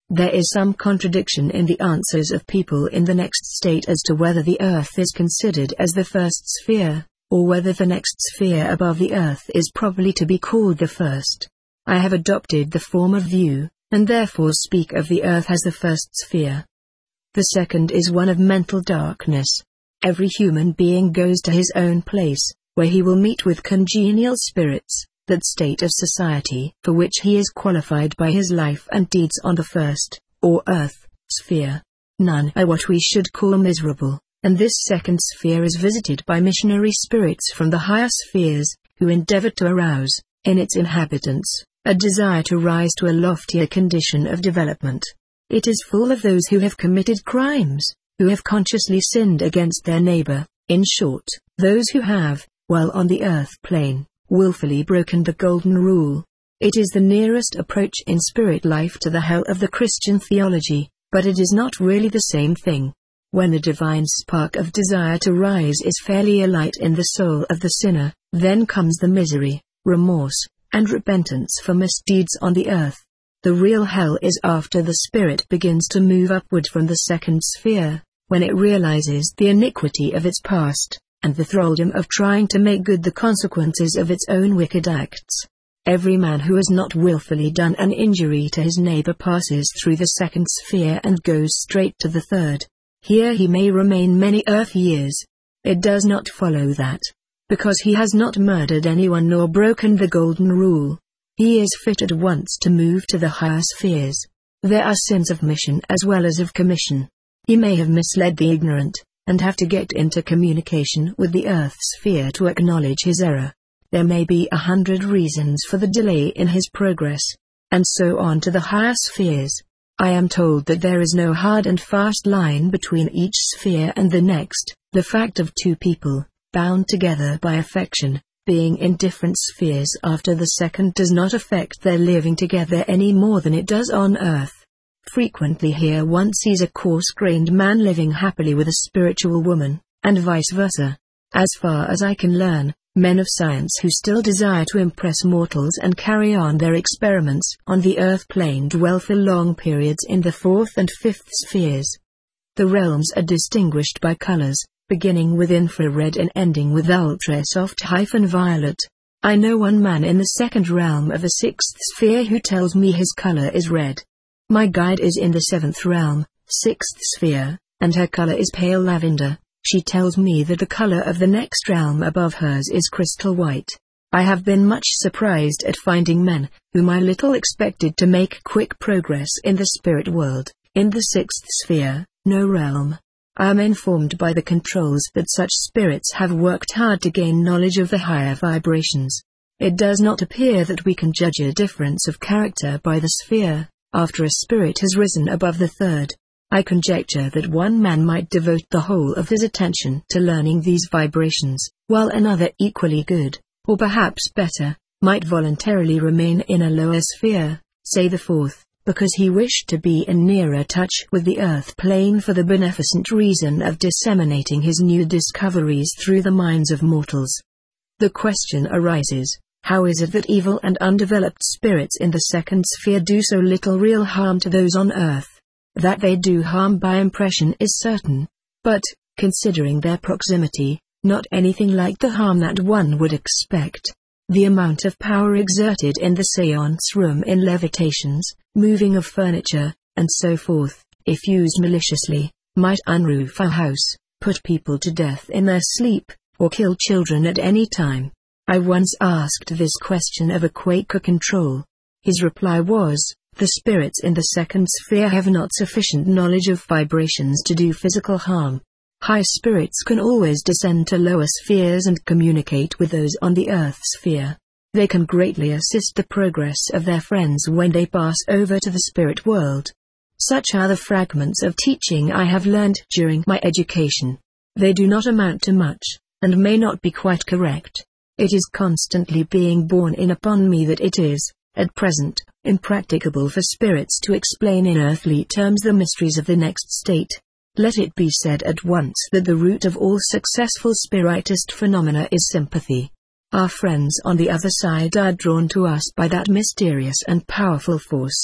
There is some contradiction in the answers of people in the next state as to whether the earth is considered as the first sphere, or whether the next sphere above the earth is properly to be called the first. I have adopted the former view, and therefore speak of the earth as the first sphere. The second is one of mental darkness. Every human being goes to his own place, where he will meet with congenial spirits, that state of society for which he is qualified by his life and deeds on the first, or earth, sphere. None are what we should call miserable, and this second sphere is visited by missionary spirits from the higher spheres, who endeavor to arouse, in its inhabitants, a desire to rise to a loftier condition of development. It is full of those who have committed crimes, who have consciously sinned against their neighbor, in short, those who have, while on the earth plane, willfully broken the golden rule. It is the nearest approach in spirit life to the hell of the Christian theology, but it is not really the same thing. When the divine spark of desire to rise is fairly alight in the soul of the sinner, then comes the misery, remorse, and repentance for misdeeds on the earth. The real hell is after the spirit begins to move upward from the second sphere, when it realizes the iniquity of its past, and the thraldom of trying to make good the consequences of its own wicked acts. Every man who has not willfully done an injury to his neighbor passes through the second sphere and goes straight to the third. Here he may remain many earth years. It does not follow that, because he has not murdered anyone nor broken the golden rule, he is fit at once to move to the higher spheres. There are sins of mission as well as of commission. He may have misled the ignorant, and have to get into communication with the earth sphere to acknowledge his error. There may be 100 reasons for the delay in his progress, and so on to the higher spheres. I am told that there is no hard and fast line between each sphere and the next. The fact of two people, bound together by affection, being in different spheres after the second does not affect their living together any more than it does on earth. Frequently here one sees a coarse-grained man living happily with a spiritual woman, and vice versa. As far as I can learn, men of science who still desire to impress mortals and carry on their experiments on the earth plane dwell for long periods in the fourth and fifth spheres. The realms are distinguished by colors, beginning with infrared and ending with ultra-soft-violet. I know one man in the second realm of the sixth sphere who tells me his color is red. My guide is in the seventh realm, sixth sphere, and her color is pale lavender. She tells me that the color of the next realm above hers is crystal white. I have been much surprised at finding men, whom I little expected to make quick progress in the spirit world, in the sixth sphere, no realm. I am informed by the controls that such spirits have worked hard to gain knowledge of the higher vibrations. It does not appear that we can judge a difference of character by the sphere, after a spirit has risen above the third. I conjecture that one man might devote the whole of his attention to learning these vibrations, while another equally good, or perhaps better, might voluntarily remain in a lower sphere, say the fourth, because he wished to be in nearer touch with the earth plane for the beneficent reason of disseminating his new discoveries through the minds of mortals. The question arises, how is it that evil and undeveloped spirits in the second sphere do so little real harm to those on earth? That they do harm by impression is certain, but, considering their proximity, not anything like the harm that one would expect. The amount of power exerted in the séance room in levitations, moving of furniture, and so forth, if used maliciously, might unroof a house, put people to death in their sleep, or kill children at any time. I once asked this question of a Quaker control. His reply was, the spirits in the second sphere have not sufficient knowledge of vibrations to do physical harm. High spirits can always descend to lower spheres and communicate with those on the earth sphere. They can greatly assist the progress of their friends when they pass over to the spirit world. Such are the fragments of teaching I have learned during my education. They do not amount to much, and may not be quite correct. It is constantly being borne in upon me that it is, at present, impracticable for spirits to explain in earthly terms the mysteries of the next state. Let it be said at once that the root of all successful spiritist phenomena is sympathy. Our friends on the other side are drawn to us by that mysterious and powerful force.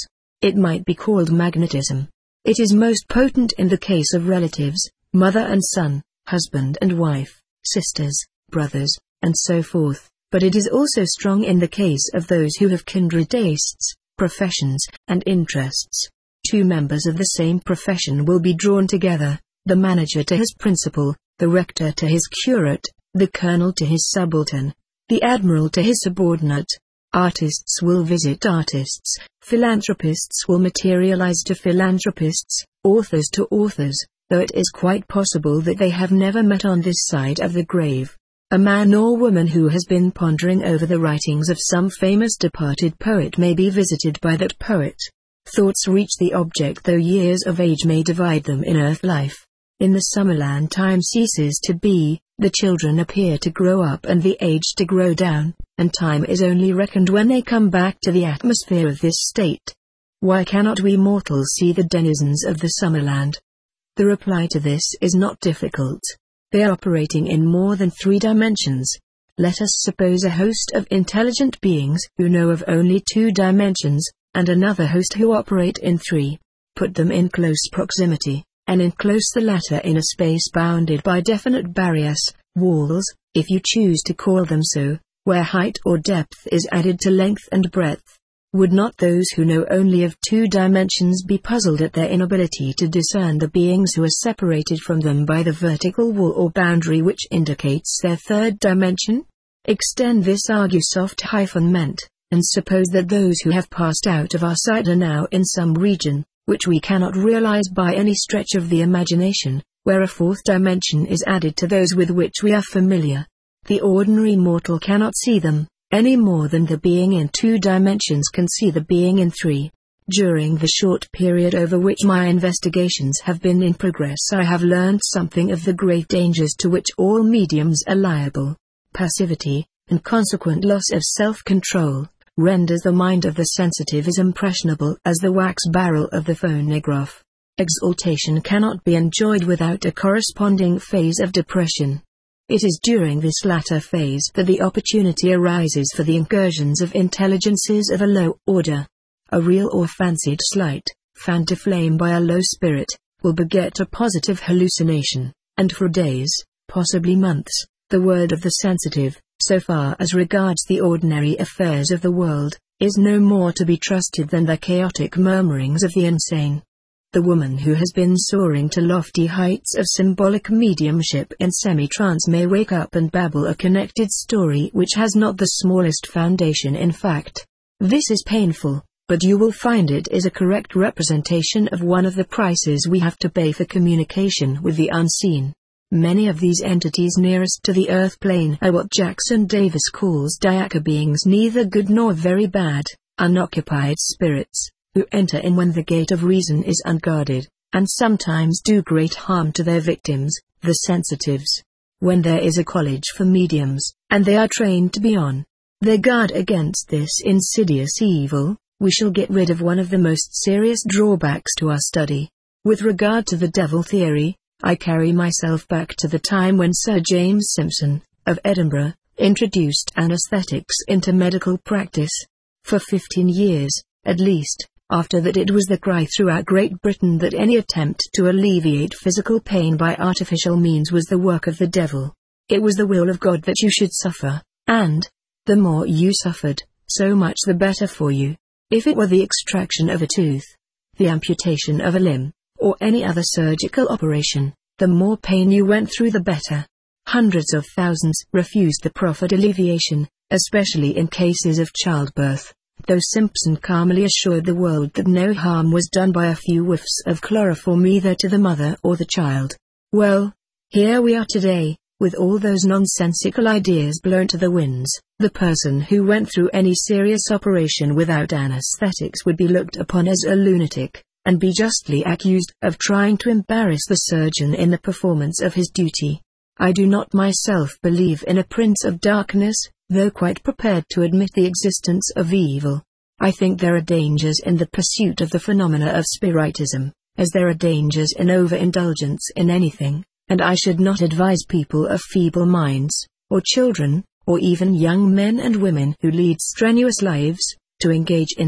It might be called magnetism. It is most potent in the case of relatives, mother and son, husband and wife, sisters, brothers, and so forth, but it is also strong in the case of those who have kindred tastes, professions, and interests. Two members of the same profession will be drawn together, the manager to his principal, the rector to his curate, the colonel to his subaltern, the admiral to his subordinate. Artists will visit artists, philanthropists will materialize to philanthropists, authors to authors, though it is quite possible that they have never met on this side of the grave. A man or woman who has been pondering over the writings of some famous departed poet may be visited by that poet. Thoughts reach the object though years of age may divide them in earth life. In the Summerland time ceases to be, the children appear to grow up and the aged to grow down, and time is only reckoned when they come back to the atmosphere of this state. Why cannot we mortals see the denizens of the Summerland? The reply to this is not difficult. They are operating in more than 3 dimensions. Let us suppose a host of intelligent beings who know of only 2 dimensions, and another host who operate in 3. Put them in close proximity, and enclose the latter in a space bounded by definite barriers, walls, if you choose to call them so, where height or depth is added to length and breadth. Would not those who know only of 2 dimensions be puzzled at their inability to discern the beings who are separated from them by the vertical wall or boundary which indicates their 3rd dimension? Extend this argu-soft-meant, and suppose that those who have passed out of our sight are now in some region, which we cannot realize by any stretch of the imagination, where a 4th dimension is added to those with which we are familiar. The ordinary mortal cannot see them, any more than the being in 2 dimensions can see the being in 3. During the short period over which my investigations have been in progress, I have learned something of the great dangers to which all mediums are liable. Passivity, and consequent loss of self-control, renders the mind of the sensitive as impressionable as the wax barrel of the phonograph. Exaltation cannot be enjoyed without a corresponding phase of depression. It is during this latter phase that the opportunity arises for the incursions of intelligences of a low order. A real or fancied slight, fanned to flame by a low spirit, will beget a positive hallucination, and for days, possibly months, the word of the sensitive, so far as regards the ordinary affairs of the world, is no more to be trusted than the chaotic murmurings of the insane. The woman who has been soaring to lofty heights of symbolic mediumship in semi-trance may wake up and babble a connected story which has not the smallest foundation in fact. This is painful, but you will find it is a correct representation of one of the prices we have to pay for communication with the unseen. Many of these entities nearest to the earth plane are what Jackson Davis calls diaca beings, neither good nor very bad, unoccupied spirits, who enter in when the gate of reason is unguarded, and sometimes do great harm to their victims, the sensitives. When there is a college for mediums, and they are trained to be on their guard against this insidious evil, we shall get rid of one of the most serious drawbacks to our study. With regard to the devil theory, I carry myself back to the time when Sir James Simpson, of Edinburgh, introduced anesthetics into medical practice. For 15 years, at least, after that it was the cry throughout Great Britain that any attempt to alleviate physical pain by artificial means was the work of the devil. It was the will of God that you should suffer, and, the more you suffered, so much the better for you. If it were the extraction of a tooth, the amputation of a limb, or any other surgical operation, the more pain you went through the better. Hundreds of thousands refused the proffered alleviation, especially in cases of childbirth, though Simpson calmly assured the world that no harm was done by a few whiffs of chloroform either to the mother or the child. Well, here we are today, with all those nonsensical ideas blown to the winds. The person who went through any serious operation without anesthetics would be looked upon as a lunatic, and be justly accused of trying to embarrass the surgeon in the performance of his duty. I do not myself believe in a prince of darkness, though quite prepared to admit the existence of evil. I think there are dangers in the pursuit of the phenomena of spiritism, as there are dangers in overindulgence in anything, and I should not advise people of feeble minds, or children, or even young men and women who lead strenuous lives, to engage in it,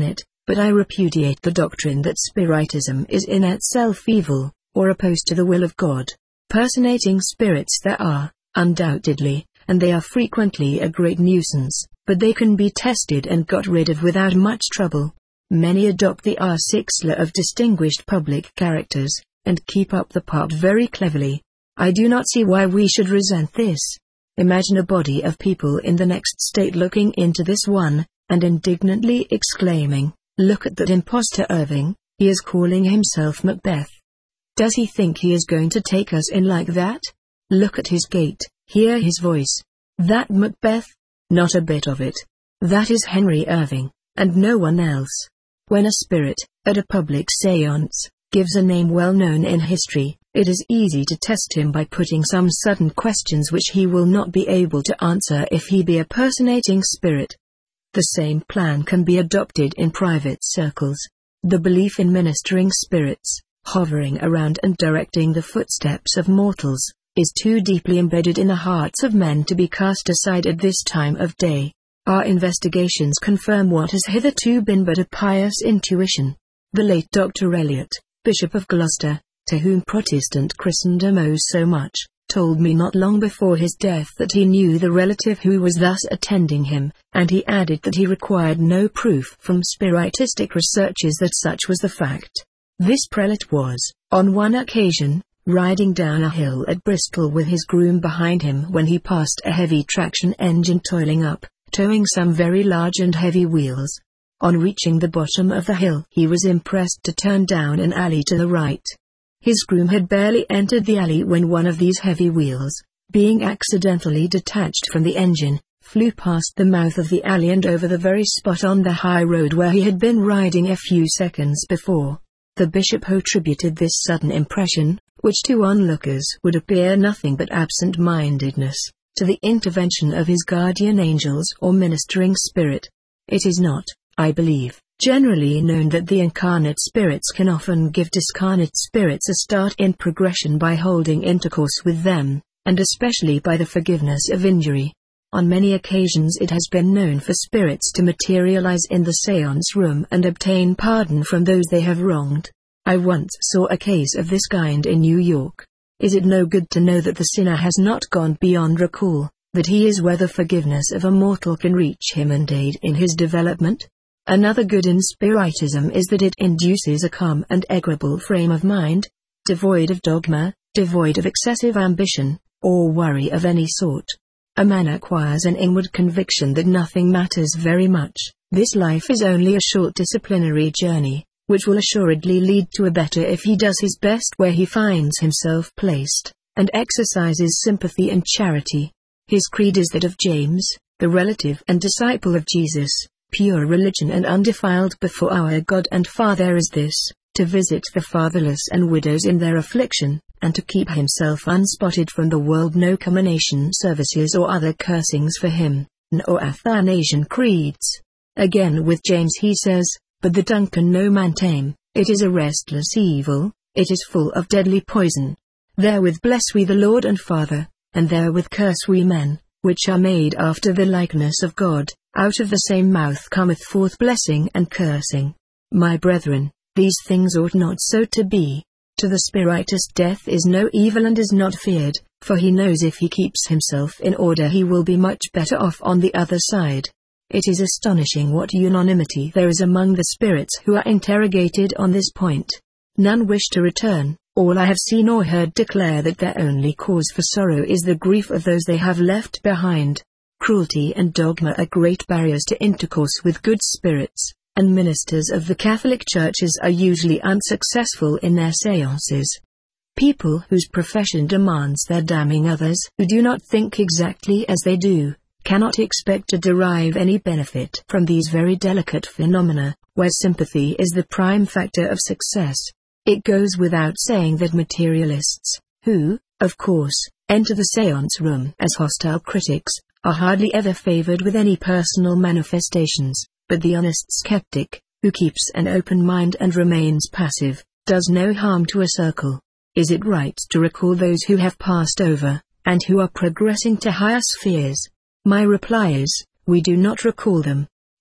but I repudiate the doctrine that Spiritism is in itself evil, or opposed to the will of God. Personating spirits there are, undoubtedly, and they are frequently a great nuisance, but they can be tested and got rid of without much trouble. Many adopt the R6 of distinguished public characters, and keep up the part very cleverly. I do not see why we should resent this. Imagine a body of people in the next state looking into this one, and indignantly exclaiming, "Look at that impostor Irving, he is calling himself Macbeth. Does he think he is going to take us in like that? Look at his gait, hear his voice. That Macbeth? Not a bit of it. That is Henry Irving, and no one else." When a spirit, at a public séance, gives a name well known in history, it is easy to test him by putting some sudden questions which he will not be able to answer if he be a personating spirit. The same plan can be adopted in private circles. The belief in ministering spirits, hovering around and directing the footsteps of mortals, is too deeply embedded in the hearts of men to be cast aside at this time of day. Our investigations confirm what has hitherto been but a pious intuition. The late Dr. Eliot, Bishop of Gloucester, to whom Protestant Christendom owes so much, told me not long before his death that he knew the relative who was thus attending him, and he added that he required no proof from spiritistic researches that such was the fact. This prelate was, on one occasion, riding down a hill at Bristol with his groom behind him when he passed a heavy traction engine toiling up, towing some very large and heavy wheels. On reaching the bottom of the hill he was impressed to turn down an alley to the right. His groom had barely entered the alley when one of these heavy wheels, being accidentally detached from the engine, flew past the mouth of the alley and over the very spot on the high road where he had been riding a few seconds before. The bishop attributed this sudden impression, which to onlookers would appear nothing but absent-mindedness, to the intervention of his guardian angels or ministering spirit. It is not, I believe, generally known that the incarnate spirits can often give discarnate spirits a start in progression by holding intercourse with them, and especially by the forgiveness of injury. On many occasions it has been known for spirits to materialize in the séance room and obtain pardon from those they have wronged. I once saw a case of this kind in New York. Is it no good to know that the sinner has not gone beyond recall, that he is where the forgiveness of a mortal can reach him and aid in his development? Another good in Spiritism is that it induces a calm and equable frame of mind, devoid of dogma, devoid of excessive ambition, or worry of any sort. A man acquires an inward conviction that nothing matters very much. This life is only a short disciplinary journey, which will assuredly lead to a better if he does his best where he finds himself placed, and exercises sympathy and charity. His creed is that of James, the relative and disciple of Jesus. Pure religion and undefiled before our God and Father is this, to visit the fatherless and widows in their affliction, and to keep himself unspotted from the world. No commination services or other cursings for him, nor Athanasian creeds. Again with James he says, "But the tongue can no man tame, it is a restless evil, it is full of deadly poison. Therewith bless we the Lord and Father, and therewith curse we men, which are made after the likeness of God. Out of the same mouth cometh forth blessing and cursing. My brethren, these things ought not so to be. To the spiritist death is no evil and is not feared, for he knows if he keeps himself in order he will be much better off on the other side." It is astonishing what unanimity there is among the spirits who are interrogated on this point. None wish to return. All I have seen or heard declare that their only cause for sorrow is the grief of those they have left behind. Cruelty and dogma are great barriers to intercourse with good spirits, and ministers of the Catholic churches are usually unsuccessful in their séances. People whose profession demands their damning others who do not think exactly as they do, cannot expect to derive any benefit from these very delicate phenomena, where sympathy is the prime factor of success. It goes without saying that materialists, who, of course, enter the séance room as hostile critics, are hardly ever favored with any personal manifestations, but the honest skeptic, who keeps an open mind and remains passive, does no harm to a circle. Is it right to recall those who have passed over, and who are progressing to higher spheres? My reply is, we do not recall them.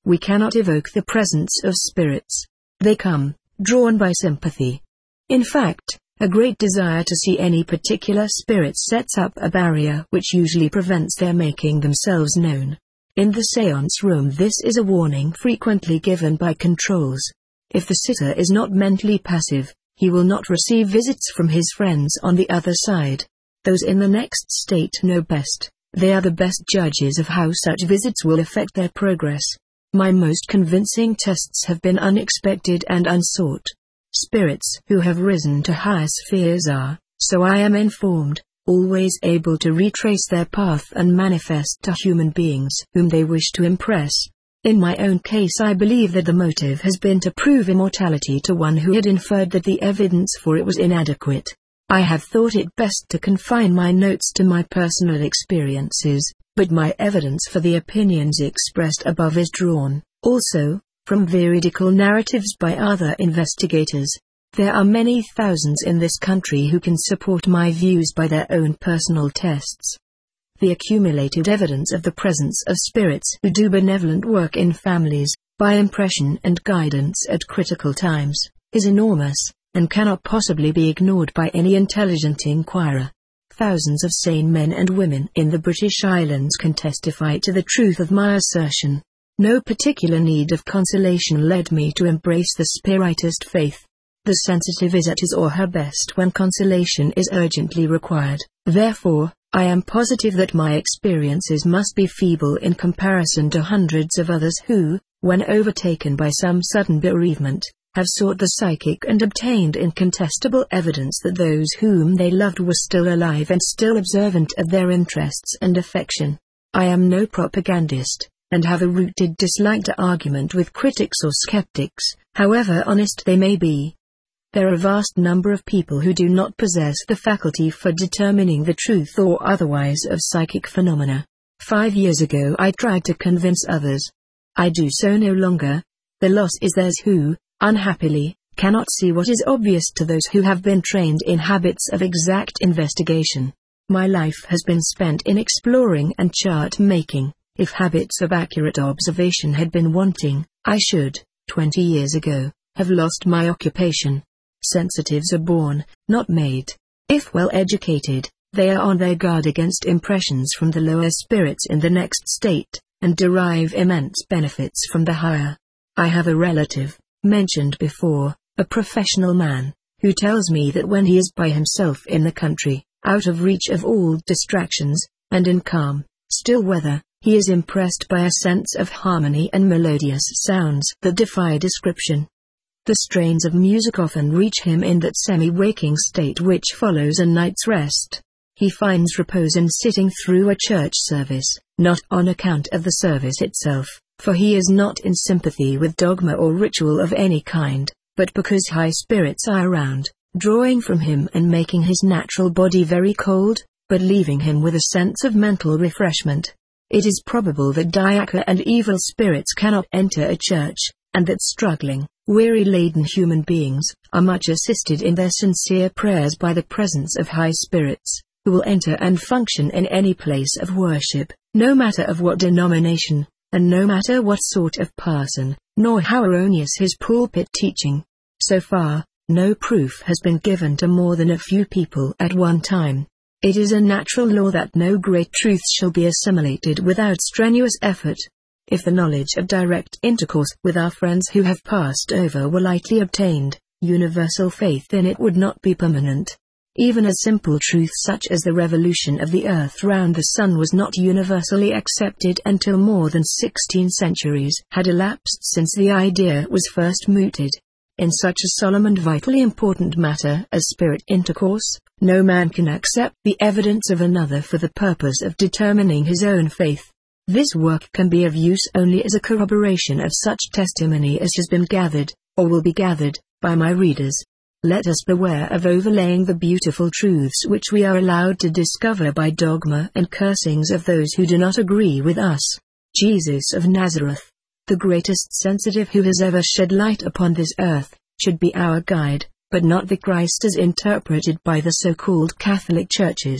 We cannot evoke the presence of spirits. They come, drawn by sympathy. In fact, a great desire to see any particular spirit sets up a barrier which usually prevents their making themselves known. In the séance room, this is a warning frequently given by controls. If the sitter is not mentally passive, he will not receive visits from his friends on the other side. Those in the next state know best. They are the best judges of how such visits will affect their progress. My most convincing tests have been unexpected and unsought. Spirits who have risen to higher spheres are, so I am informed, always able to retrace their path and manifest to human beings whom they wish to impress. In my own case, I believe that the motive has been to prove immortality to one who had inferred that the evidence for it was inadequate. I have thought it best to confine my notes to my personal experiences, but my evidence for the opinions expressed above is drawn, also, from veridical narratives by other investigators. There are many thousands in this country who can support my views by their own personal tests. The accumulated evidence of the presence of spirits who do benevolent work in families, by impression and guidance at critical times, is enormous, and cannot possibly be ignored by any intelligent inquirer. Thousands of sane men and women in the British Islands can testify to the truth of my assertion. No particular need of consolation led me to embrace the Spiritist faith. The sensitive is at his or her best when consolation is urgently required. Therefore, I am positive that my experiences must be feeble in comparison to hundreds of others who, when overtaken by some sudden bereavement, have sought the psychic and obtained incontestable evidence that those whom they loved were still alive and still observant of their interests and affection. I am no propagandist, and have a rooted dislike to argument with critics or skeptics, however honest they may be. There are a vast number of people who do not possess the faculty for determining the truth or otherwise of psychic phenomena. 5 years ago I tried to convince others. I do so no longer. The loss is theirs who, unhappily, cannot see what is obvious to those who have been trained in habits of exact investigation. My life has been spent in exploring and chart-making. If habits of accurate observation had been wanting, I should, 20 years ago, have lost my occupation. Sensitives are born, not made. If well educated, they are on their guard against impressions from the lower spirits in the next state, and derive immense benefits from the higher. I have a relative, mentioned before, a professional man, who tells me that when he is by himself in the country, out of reach of all distractions, and in calm, still weather, he is impressed by a sense of harmony and melodious sounds that defy description. The strains of music often reach him in that semi-waking state which follows a night's rest. He finds repose in sitting through a church service, not on account of the service itself, for he is not in sympathy with dogma or ritual of any kind, but because high spirits are around, drawing from him and making his natural body very cold, but leaving him with a sense of mental refreshment. It is probable that diaca and evil spirits cannot enter a church, and that struggling, weary-laden human beings are much assisted in their sincere prayers by the presence of high spirits, who will enter and function in any place of worship, no matter of what denomination, and no matter what sort of parson, nor how erroneous his pulpit teaching. So far, no proof has been given to more than a few people at one time. It is a natural law that no great truths shall be assimilated without strenuous effort. If the knowledge of direct intercourse with our friends who have passed over were lightly obtained, universal faith in it would not be permanent. Even a simple truth such as the revolution of the earth round the sun was not universally accepted until more than 16 centuries had elapsed since the idea was first mooted. In such a solemn and vitally important matter as spirit intercourse, no man can accept the evidence of another for the purpose of determining his own faith. This work can be of use only as a corroboration of such testimony as has been gathered, or will be gathered, by my readers. Let us beware of overlaying the beautiful truths which we are allowed to discover by dogma and cursings of those who do not agree with us. Jesus of Nazareth, the greatest sensitive who has ever shed light upon this earth, should be our guide, but not the Christ as interpreted by the so-called Catholic churches.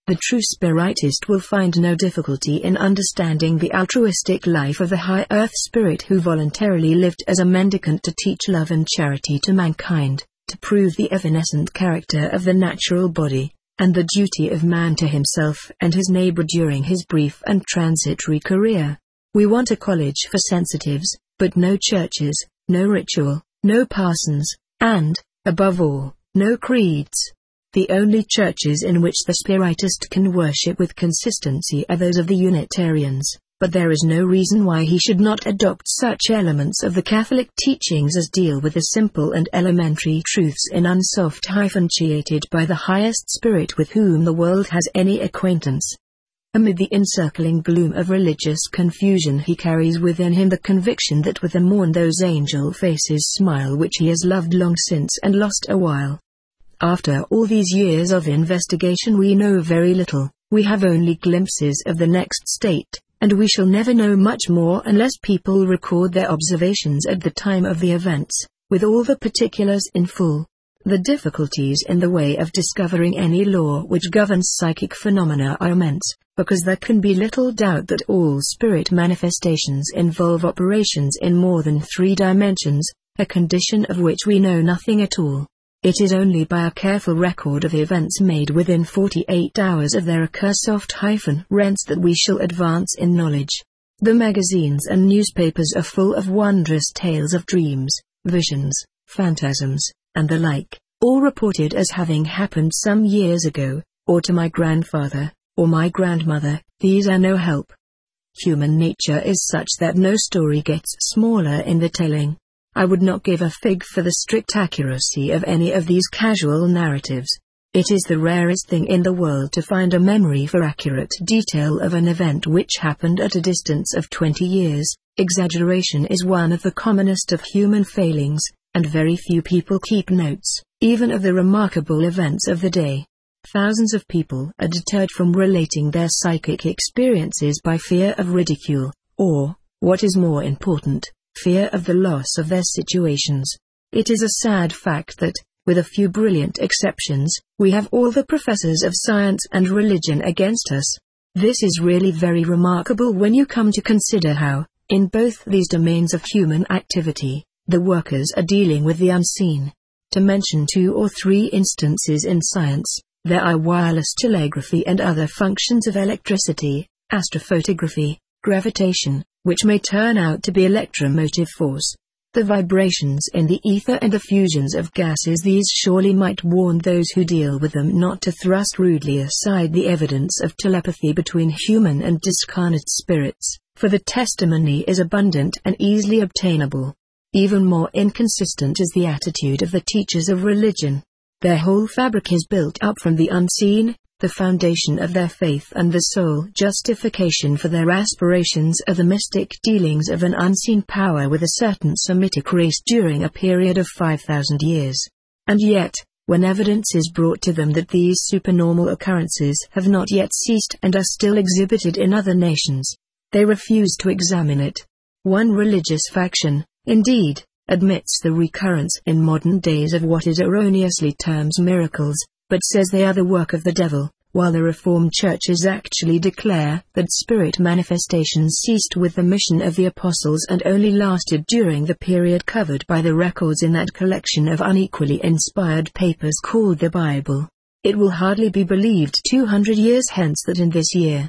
The true Spiritist will find no difficulty in understanding the altruistic life of the high earth spirit who voluntarily lived as a mendicant to teach love and charity to mankind, to prove the evanescent character of the natural body, and the duty of man to himself and his neighbor during his brief and transitory career. We want a college for sensitives, but no churches, no ritual, no parsons, and, above all, no creeds. The only churches in which the Spiritist can worship with consistency are those of the Unitarians, but there is no reason why he should not adopt such elements of the Catholic teachings as deal with the simple and elementary truths in unsoft-hyphenated by the highest spirit with whom the world has any acquaintance. Amid the encircling gloom of religious confusion he carries within him the conviction that with the morn those angel faces smile which he has loved long since and lost a while. After all these years of investigation we know very little, we have only glimpses of the next state, and we shall never know much more unless people record their observations at the time of the events, with all the particulars in full. The difficulties in the way of discovering any law which governs psychic phenomena are immense, because there can be little doubt that all spirit manifestations involve operations in more than 3 dimensions, a condition of which we know nothing at all. It is only by a careful record of events made within 48 hours of their occur soft-rents that we shall advance in knowledge. The magazines and newspapers are full of wondrous tales of dreams, visions, phantasms, and the like, all reported as having happened some years ago, or to my grandfather, or my grandmother. These are no help. Human nature is such that no story gets smaller in the telling. I would not give a fig for the strict accuracy of any of these casual narratives. It is the rarest thing in the world to find a memory for accurate detail of an event which happened at a distance of 20 years. Exaggeration is one of the commonest of human failings, and very few people keep notes, even of the remarkable events of the day. Thousands of people are deterred from relating their psychic experiences by fear of ridicule, or, what is more important, fear of the loss of their situations. It is a sad fact that, with a few brilliant exceptions, we have all the professors of science and religion against us. This is really very remarkable when you come to consider how, in both these domains of human activity, the workers are dealing with the unseen. To mention 2 or 3 instances in science, there are wireless telegraphy and other functions of electricity, astrophotography, gravitation, which may turn out to be electromotive force, the vibrations in the ether and the fusions of gases. These surely might warn those who deal with them not to thrust rudely aside the evidence of telepathy between human and discarnate spirits, for the testimony is abundant and easily obtainable. Even more inconsistent is the attitude of the teachers of religion. Their whole fabric is built up from the unseen. The foundation of their faith and the sole justification for their aspirations are the mystic dealings of an unseen power with a certain Semitic race during a period of 5,000 years. And yet, when evidence is brought to them that these supernormal occurrences have not yet ceased and are still exhibited in other nations, they refuse to examine it. One religious faction, indeed, admits the recurrence in modern days of what it erroneously terms miracles, but says they are the work of the devil, while the Reformed churches actually declare that spirit manifestations ceased with the mission of the apostles and only lasted during the period covered by the records in that collection of unequally inspired papers called the Bible. It will hardly be believed 200 years hence that in this year,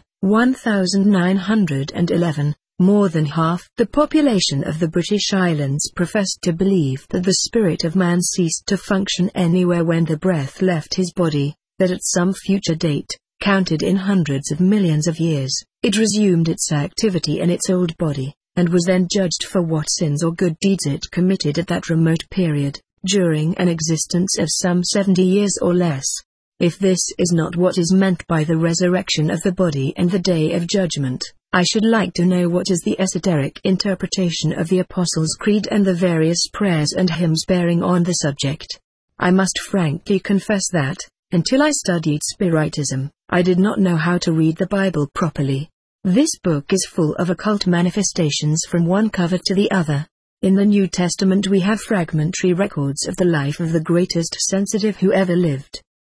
1911, more than half the population of the British Islands professed to believe that the spirit of man ceased to function anywhere when the breath left his body, that at some future date, counted in hundreds of millions of years, it resumed its activity in its old body, and was then judged for what sins or good deeds it committed at that remote period, during an existence of some 70 years or less. If this is not what is meant by the resurrection of the body and the day of judgment, I should like to know what is the esoteric interpretation of the Apostles' Creed and the various prayers and hymns bearing on the subject. I must frankly confess that, until I studied Spiritism, I did not know how to read the Bible properly. This book is full of occult manifestations from one cover to the other. In the New Testament we have fragmentary records of the life of the greatest sensitive who ever lived.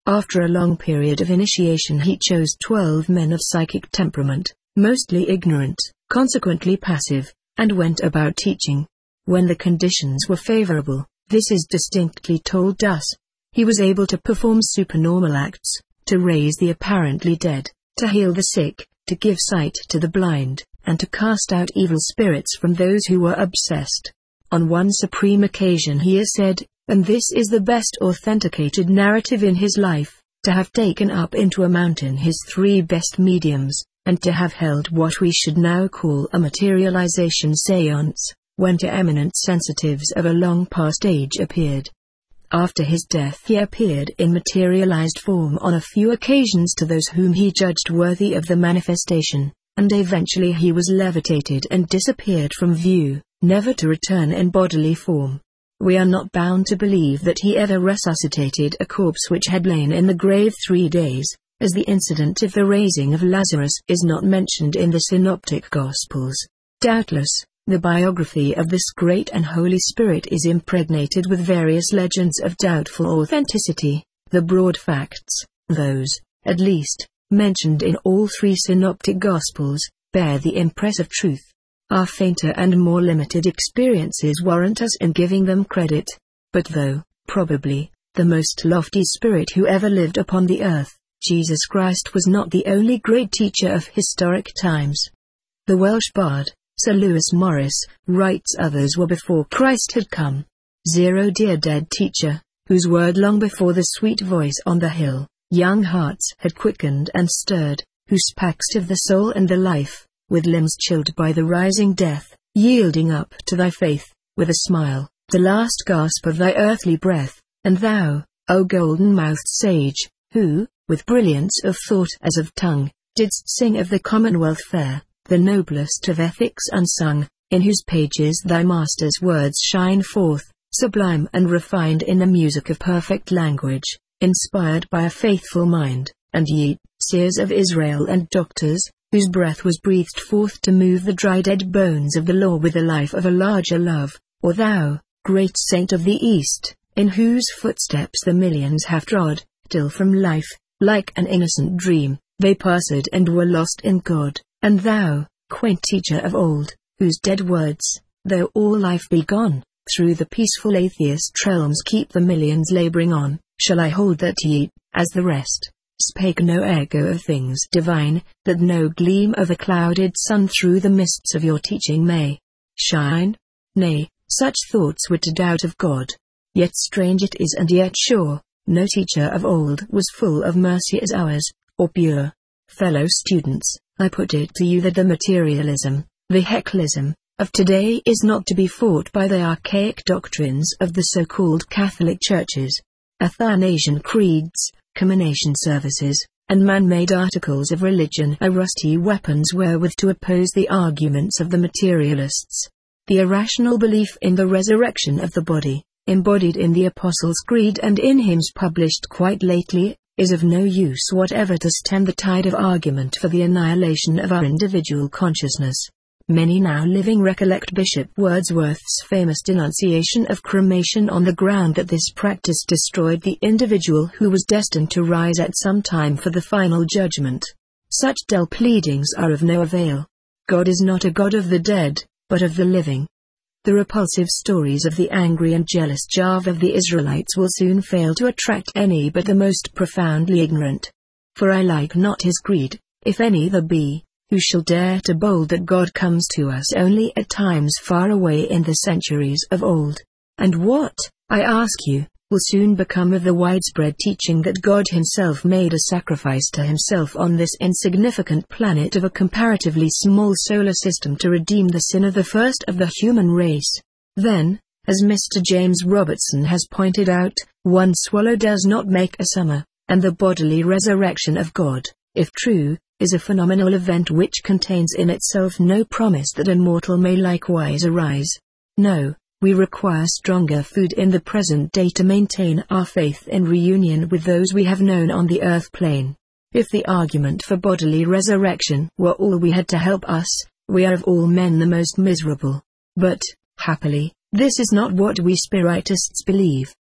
After a long period of initiation he chose 12 men of psychic temperament, mostly ignorant, consequently passive, and went about teaching. When the conditions were favorable, this is distinctly told us, he was able to perform supernormal acts, to raise the apparently dead, to heal the sick, to give sight to the blind, and to cast out evil spirits from those who were obsessed. On one supreme occasion he is said, and this is the best authenticated narrative in his life, to have taken up into a mountain his 3 best mediums, and to have held what we should now call a materialization seance, when 2 eminent sensitives of a long past age appeared. After his death he appeared in materialized form on a few occasions to those whom he judged worthy of the manifestation, and eventually he was levitated and disappeared from view, never to return in bodily form. We are not bound to believe that he ever resuscitated a corpse which had lain in the grave 3 days, as the incident of the raising of Lazarus is not mentioned in the Synoptic Gospels. Doubtless, the biography of this great and Holy Spirit is impregnated with various legends of doubtful authenticity. The broad facts, those, at least, mentioned in all 3 Synoptic Gospels, bear the impress of truth. Our fainter and more limited experiences warrant us in giving them credit. But though, probably, the most lofty spirit who ever lived upon the earth, Jesus Christ was not the only great teacher of historic times. The Welsh bard, Sir Lewis Morris, writes others were before Christ had come. Dear dead teacher, whose word long before the sweet voice on the hill, young hearts had quickened and stirred, who spak'st of the soul and the life, with limbs chilled by the rising death, yielding up to thy faith, with a smile, the last gasp of thy earthly breath, and thou, O golden-mouthed sage, who, with brilliance of thought as of tongue, didst sing of the Commonwealth fair, the noblest of ethics unsung, in whose pages thy master's words shine forth, sublime and refined in the music of perfect language, inspired by a faithful mind, and ye, seers of Israel and doctors, whose breath was breathed forth to move the dry dead bones of the law with the life of a larger love, or thou, great saint of the East, in whose footsteps the millions have trod, till from life, like an innocent dream, they passed and were lost in God. And thou, quaint teacher of old, whose dead words, though all life be gone, through the peaceful atheist realms keep the millions laboring on, shall I hold that ye, as the rest, spake no echo of things divine, that no gleam of a clouded sun through the mists of your teaching may shine? Nay, such thoughts were to doubt of God. Yet strange it is and yet sure, no teacher of old was full of mercy as ours, or pure. Fellow students, I put it to you that the materialism, the Haeckelism, of today is not to be fought by the archaic doctrines of the so-called Catholic churches, Athanasian creeds, commination services, and man-made articles of religion are rusty weapons wherewith to oppose the arguments of the materialists. The irrational belief in the resurrection of the body, embodied in the Apostles' Creed and in hymns published quite lately, is of no use whatever to stem the tide of argument for the annihilation of our individual consciousness. Many now living recollect Bishop Wordsworth's famous denunciation of cremation on the ground that this practice destroyed the individual who was destined to rise at some time for the final judgment. Such dull pleadings are of no avail. God is not a God of the dead, but of the living. The repulsive stories of the angry and jealous Jahve of the Israelites will soon fail to attract any but the most profoundly ignorant. For I like not his greed, if any there be, who shall dare to bold that God comes to us only at times far away in the centuries of old. And what, I ask you, will soon become of the widespread teaching that God himself made a sacrifice to himself on this insignificant planet of a comparatively small solar system to redeem the sin of the first of the human race? Then, as Mr. James Robertson has pointed out, one swallow does not make a summer, and the bodily resurrection of God, if true, is a phenomenal event which contains in itself no promise that a mortal may likewise arise. No. We require stronger food in the present day to maintain our faith in reunion with those we have known on the earth plane. If the argument for bodily resurrection were all we had to help us, we are of all men the most miserable. But, happily, this is not what we Spiritists believe.